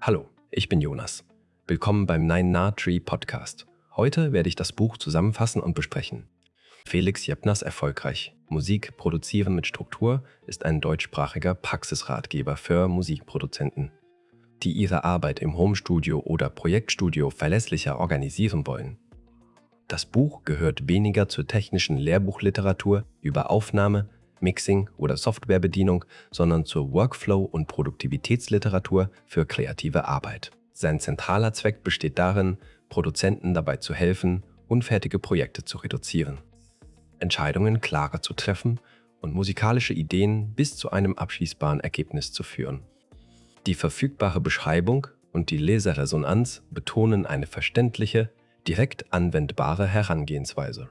Hallo, ich bin Jonas. Willkommen beim Nine Na Tree Podcast. Heute werde ich das Buch zusammenfassen und besprechen. Felix Jepners Erfolgreich. Musik produzieren mit Struktur ist ein deutschsprachiger Praxisratgeber für Musikproduzenten, die ihre Arbeit im Homestudio oder Projektstudio verlässlicher organisieren wollen. Das Buch gehört weniger zur technischen Lehrbuchliteratur über Aufnahme, Mixing oder Softwarebedienung, sondern zur Workflow- und Produktivitätsliteratur für kreative Arbeit. Sein zentraler Zweck besteht darin, Produzenten dabei zu helfen, unfertige Projekte zu reduzieren, Entscheidungen klarer zu treffen und musikalische Ideen bis zu einem abschließbaren Ergebnis zu führen. Die verfügbare Beschreibung und die Leserresonanz betonen eine verständliche, direkt anwendbare Herangehensweise,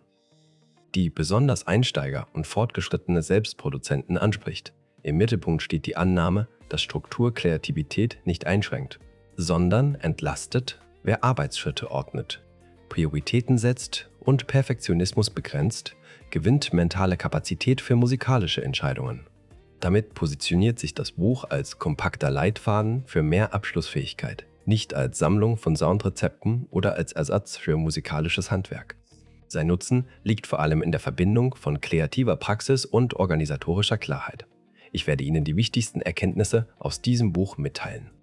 die besonders Einsteiger und fortgeschrittene Selbstproduzenten anspricht. Im Mittelpunkt steht die Annahme, dass Struktur Kreativität nicht einschränkt, sondern entlastet, wer Arbeitsschritte ordnet, Prioritäten setzt und Perfektionismus begrenzt, gewinnt mentale Kapazität für musikalische Entscheidungen. Damit positioniert sich das Buch als kompakter Leitfaden für mehr Abschlussfähigkeit, nicht als Sammlung von Soundrezepten oder als Ersatz für musikalisches Handwerk. Sein Nutzen liegt vor allem in der Verbindung von kreativer Praxis und organisatorischer Klarheit. Ich werde Ihnen die wichtigsten Erkenntnisse aus diesem Buch mitteilen.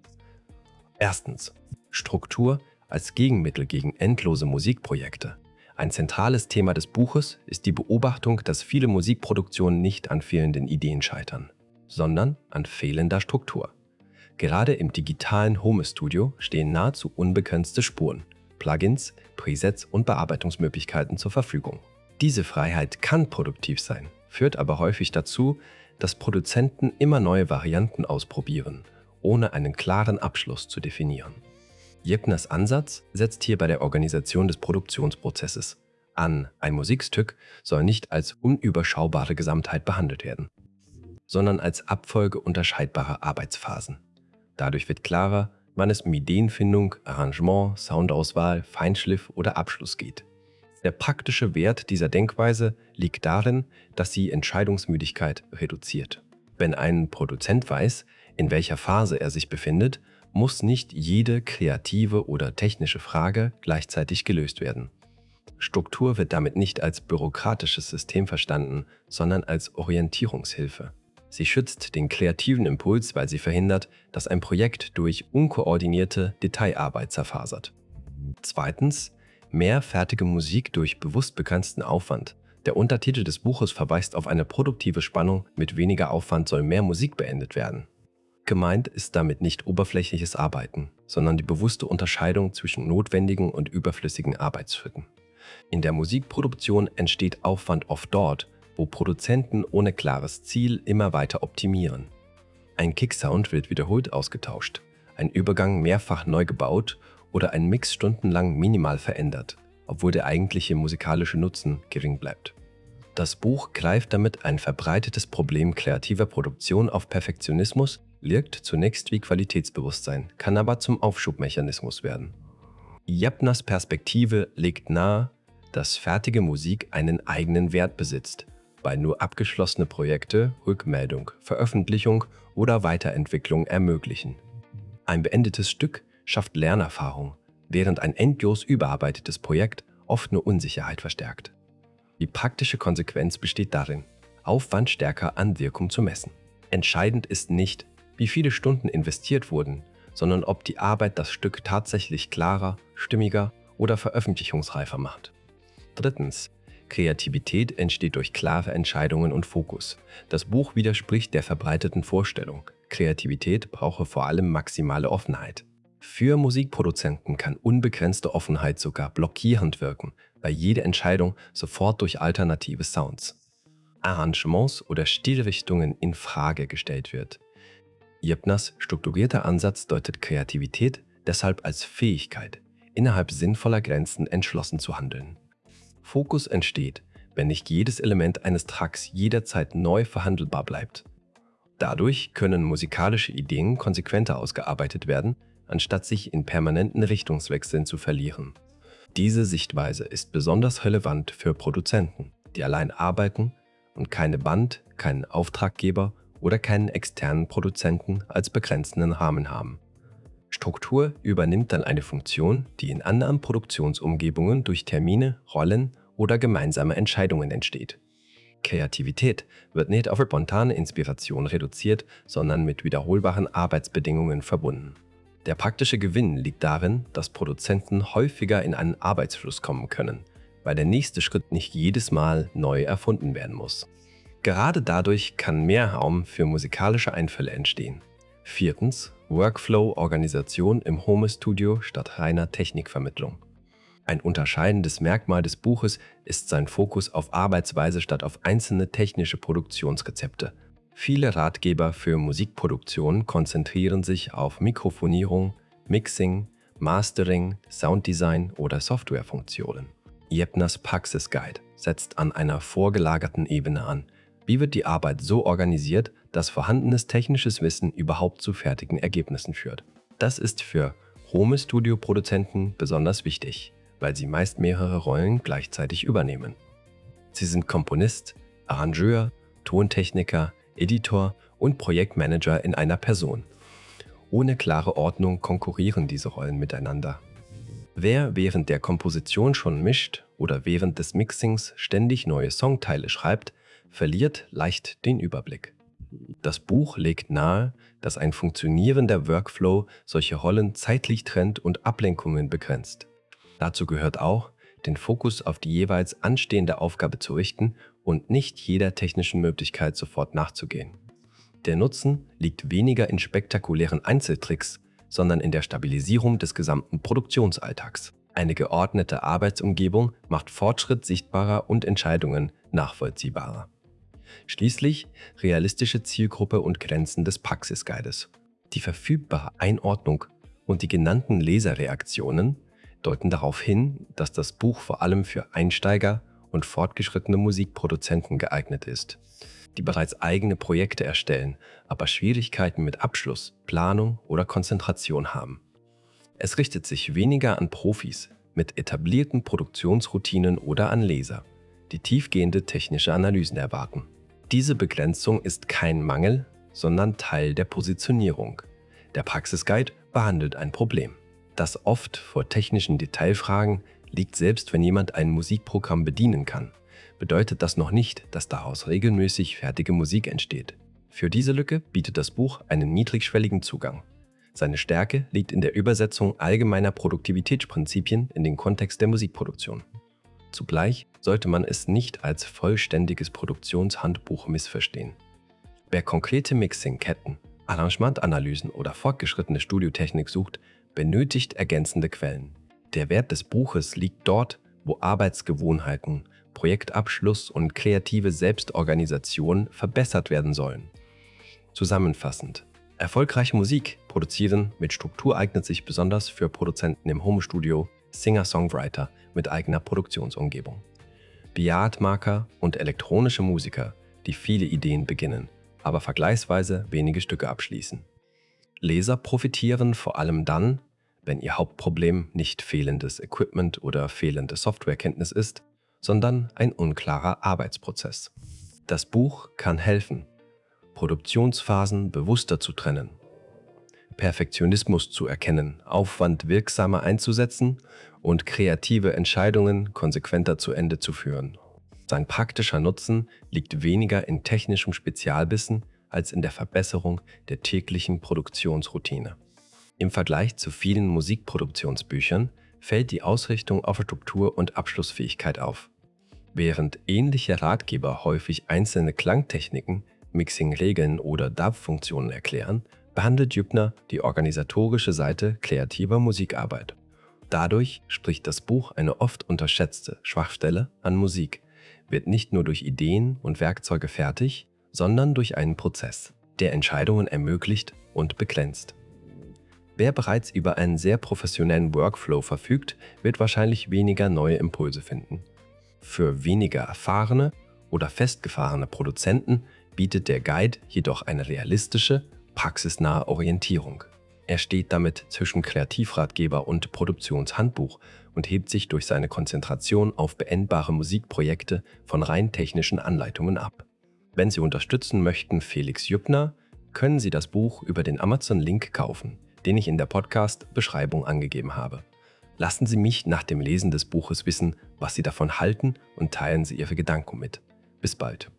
Erstens. Struktur als Gegenmittel gegen endlose Musikprojekte. Ein zentrales Thema des Buches ist die Beobachtung, dass viele Musikproduktionen nicht an fehlenden Ideen scheitern, sondern an fehlender Struktur. Gerade im digitalen Home-Studio stehen nahezu unbegrenzte Spuren, Plugins, Presets und Bearbeitungsmöglichkeiten zur Verfügung. Diese Freiheit kann produktiv sein, führt aber häufig dazu, dass Produzenten immer neue Varianten ausprobieren, ohne einen klaren Abschluss zu definieren. Jepners Ansatz setzt hier bei der Organisation des Produktionsprozesses an. Ein Musikstück soll nicht als unüberschaubare Gesamtheit behandelt werden, sondern als Abfolge unterscheidbarer Arbeitsphasen. Dadurch wird klarer, wann es um Ideenfindung, Arrangement, Soundauswahl, Feinschliff oder Abschluss geht. Der praktische Wert dieser Denkweise liegt darin, dass sie Entscheidungsmüdigkeit reduziert. Wenn ein Produzent weiß, in welcher Phase er sich befindet, muss nicht jede kreative oder technische Frage gleichzeitig gelöst werden. Struktur wird damit nicht als bürokratisches System verstanden, sondern als Orientierungshilfe. Sie schützt den kreativen Impuls, weil sie verhindert, dass ein Projekt durch unkoordinierte Detailarbeit zerfasert. Zweitens, mehr fertige Musik durch bewusst begrenzten Aufwand. Der Untertitel des Buches verweist auf eine produktive Spannung: Mit weniger Aufwand soll mehr Musik beendet werden. Gemeint ist damit nicht oberflächliches Arbeiten, sondern die bewusste Unterscheidung zwischen notwendigen und überflüssigen Arbeitsschritten. In der Musikproduktion entsteht Aufwand oft dort, wo Produzenten ohne klares Ziel immer weiter optimieren. Ein Kicksound wird wiederholt ausgetauscht, ein Übergang mehrfach neu gebaut oder ein Mix stundenlang minimal verändert, obwohl der eigentliche musikalische Nutzen gering bleibt. Das Buch greift damit ein verbreitetes Problem kreativer Produktion auf Perfektionismus, wirkt zunächst wie Qualitätsbewusstsein, kann aber zum Aufschubmechanismus werden. Jepners Perspektive legt nahe, dass fertige Musik einen eigenen Wert besitzt, weil nur abgeschlossene Projekte Rückmeldung, Veröffentlichung oder Weiterentwicklung ermöglichen. Ein beendetes Stück schafft Lernerfahrung, während ein endlos überarbeitetes Projekt oft nur Unsicherheit verstärkt. Die praktische Konsequenz besteht darin, Aufwand stärker an Wirkung zu messen. Entscheidend ist nicht, wie viele Stunden investiert wurden, sondern ob die Arbeit das Stück tatsächlich klarer, stimmiger oder veröffentlichungsreifer macht. Drittens. Kreativität entsteht durch klare Entscheidungen und Fokus. Das Buch widerspricht der verbreiteten Vorstellung, Kreativität brauche vor allem maximale Offenheit. Für Musikproduzenten kann unbegrenzte Offenheit sogar blockierend wirken, weil jede Entscheidung sofort durch alternative Sounds, Arrangements oder Stilrichtungen in Frage gestellt wird. Jepners strukturierter Ansatz deutet Kreativität deshalb als Fähigkeit, innerhalb sinnvoller Grenzen entschlossen zu handeln. Fokus entsteht, wenn nicht jedes Element eines Tracks jederzeit neu verhandelbar bleibt. Dadurch können musikalische Ideen konsequenter ausgearbeitet werden, anstatt sich in permanenten Richtungswechseln zu verlieren. Diese Sichtweise ist besonders relevant für Produzenten, die allein arbeiten und keine Band, keinen Auftraggeber oder keinen externen Produzenten als begrenzenden Rahmen haben. Struktur übernimmt dann eine Funktion, die in anderen Produktionsumgebungen durch Termine, Rollen oder gemeinsame Entscheidungen entsteht. Kreativität wird nicht auf spontane Inspiration reduziert, sondern mit wiederholbaren Arbeitsbedingungen verbunden. Der praktische Gewinn liegt darin, dass Produzenten häufiger in einen Arbeitsfluss kommen können, weil der nächste Schritt nicht jedes Mal neu erfunden werden muss. Gerade dadurch kann mehr Raum für musikalische Einfälle entstehen. 4. Workflow-Organisation im Home-Studio statt reiner Technikvermittlung. Ein unterscheidendes Merkmal des Buches ist sein Fokus auf Arbeitsweise statt auf einzelne technische Produktionsrezepte. Viele Ratgeber für Musikproduktion konzentrieren sich auf Mikrofonierung, Mixing, Mastering, Sounddesign oder Softwarefunktionen. Jepners Praxisguide setzt an einer vorgelagerten Ebene an. Wie wird die Arbeit so organisiert, dass vorhandenes technisches Wissen überhaupt zu fertigen Ergebnissen führt? Das ist für Home-Studio-Produzenten besonders wichtig, weil sie meist mehrere Rollen gleichzeitig übernehmen. Sie sind Komponist, Arrangeur, Tontechniker, Editor und Projektmanager in einer Person. Ohne klare Ordnung konkurrieren diese Rollen miteinander. Wer während der Komposition schon mischt oder während des Mixings ständig neue Songteile schreibt, verliert leicht den Überblick. Das Buch legt nahe, dass ein funktionierender Workflow solche Rollen zeitlich trennt und Ablenkungen begrenzt. Dazu gehört auch, den Fokus auf die jeweils anstehende Aufgabe zu richten und nicht jeder technischen Möglichkeit sofort nachzugehen. Der Nutzen liegt weniger in spektakulären Einzeltricks, sondern in der Stabilisierung des gesamten Produktionsalltags. Eine geordnete Arbeitsumgebung macht Fortschritt sichtbarer und Entscheidungen nachvollziehbarer. Schließlich realistische Zielgruppe und Grenzen des Praxisguides. Die verfügbare Einordnung und die genannten Leserreaktionen deuten darauf hin, dass das Buch vor allem für Einsteiger und fortgeschrittene Musikproduzenten geeignet ist, die bereits eigene Projekte erstellen, aber Schwierigkeiten mit Abschluss, Planung oder Konzentration haben. Es richtet sich weniger an Profis mit etablierten Produktionsroutinen oder an Leser, die tiefgehende technische Analysen erwarten. Diese Begrenzung ist kein Mangel, sondern Teil der Positionierung. Der Praxisguide behandelt ein Problem. Das oft vor technischen Detailfragen liegt, selbst wenn jemand ein Musikprogramm bedienen kann, bedeutet das noch nicht, dass daraus regelmäßig fertige Musik entsteht. Für diese Lücke bietet das Buch einen niedrigschwelligen Zugang. Seine Stärke liegt in der Übersetzung allgemeiner Produktivitätsprinzipien in den Kontext der Musikproduktion. Zugleich sollte man es nicht als vollständiges Produktionshandbuch missverstehen. Wer konkrete Mixing-Ketten, Arrangementanalysen oder fortgeschrittene Studiotechnik sucht, benötigt ergänzende Quellen. Der Wert des Buches liegt dort, wo Arbeitsgewohnheiten, Projektabschluss und kreative Selbstorganisation verbessert werden sollen. Zusammenfassend: Erfolgreiche Musik produzieren mit Struktur eignet sich besonders für Produzenten im Homestudio, Singer-Songwriter mit eigener Produktionsumgebung, Beat-Marker und elektronische Musiker, die viele Ideen beginnen, aber vergleichsweise wenige Stücke abschließen. Leser profitieren vor allem dann, wenn ihr Hauptproblem nicht fehlendes Equipment oder fehlende Softwarekenntnis ist, sondern ein unklarer Arbeitsprozess. Das Buch kann helfen, Produktionsphasen bewusster zu trennen, Perfektionismus zu erkennen, Aufwand wirksamer einzusetzen und kreative Entscheidungen konsequenter zu Ende zu führen. Sein praktischer Nutzen liegt weniger in technischem Spezialwissen als in der Verbesserung der täglichen Produktionsroutine. Im Vergleich zu vielen Musikproduktionsbüchern fällt die Ausrichtung auf Struktur und Abschlussfähigkeit auf. Während ähnliche Ratgeber häufig einzelne Klangtechniken, Mixing-Regeln oder DAW-Funktionen erklären, behandelt Jepner die organisatorische Seite kreativer Musikarbeit. Dadurch spricht das Buch eine oft unterschätzte Schwachstelle an Musik, wird nicht nur durch Ideen und Werkzeuge fertig, sondern durch einen Prozess, der Entscheidungen ermöglicht und begrenzt. Wer bereits über einen sehr professionellen Workflow verfügt, wird wahrscheinlich weniger neue Impulse finden. Für weniger erfahrene oder festgefahrene Produzenten bietet der Guide jedoch eine realistische, praxisnahe Orientierung. Er steht damit zwischen Kreativratgeber und Produktionshandbuch und hebt sich durch seine Konzentration auf beendbare Musikprojekte von rein technischen Anleitungen ab. Wenn Sie unterstützen möchten Felix Jepner, können Sie das Buch über den Amazon-Link kaufen, den ich in der Podcast-Beschreibung angegeben habe. Lassen Sie mich nach dem Lesen des Buches wissen, was Sie davon halten und teilen Sie Ihre Gedanken mit. Bis bald.